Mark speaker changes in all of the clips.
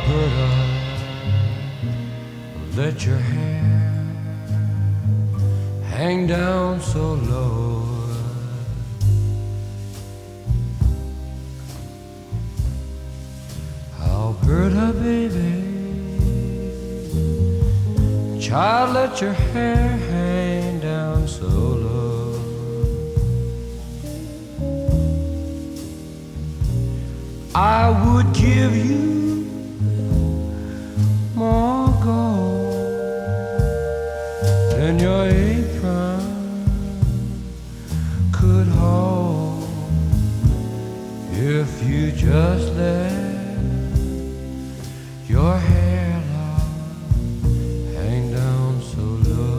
Speaker 1: Alberta, let your hair hang down so low. Alberta, baby, child, let your hair hang down so low. I would give you more gold than your apron could hold if you just let your hair, love, hang down so low.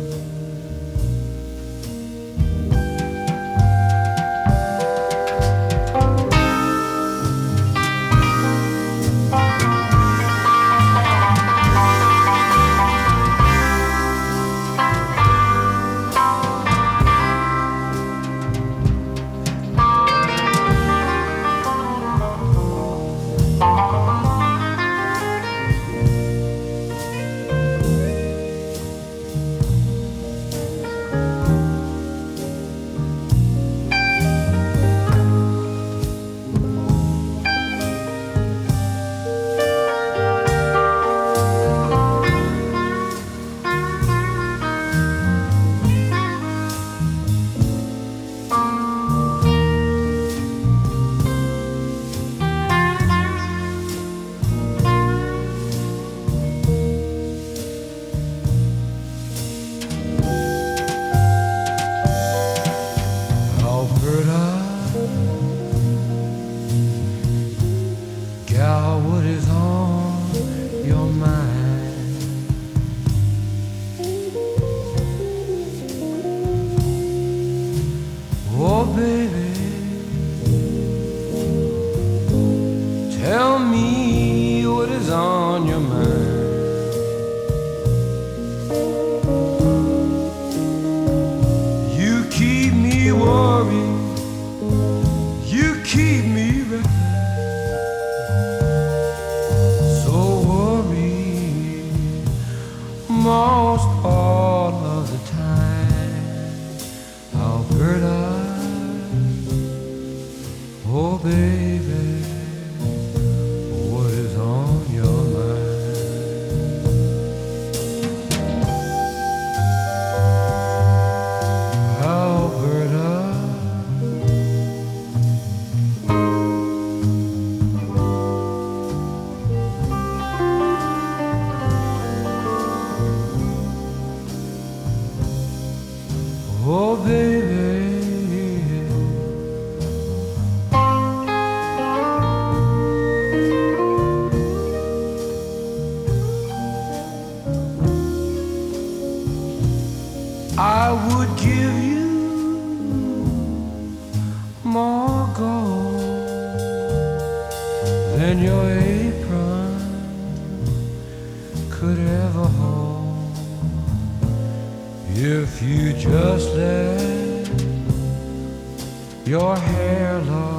Speaker 1: Gal, what is on your mind? Oh, baby, tell me what is on your mind. You keep me worried, you keep me restless. Most all of the time, Alberta, oh baby, what is on your mind? Alberta, oh baby, I would give you more gold than your apron could ever hold if you just let your hair, love,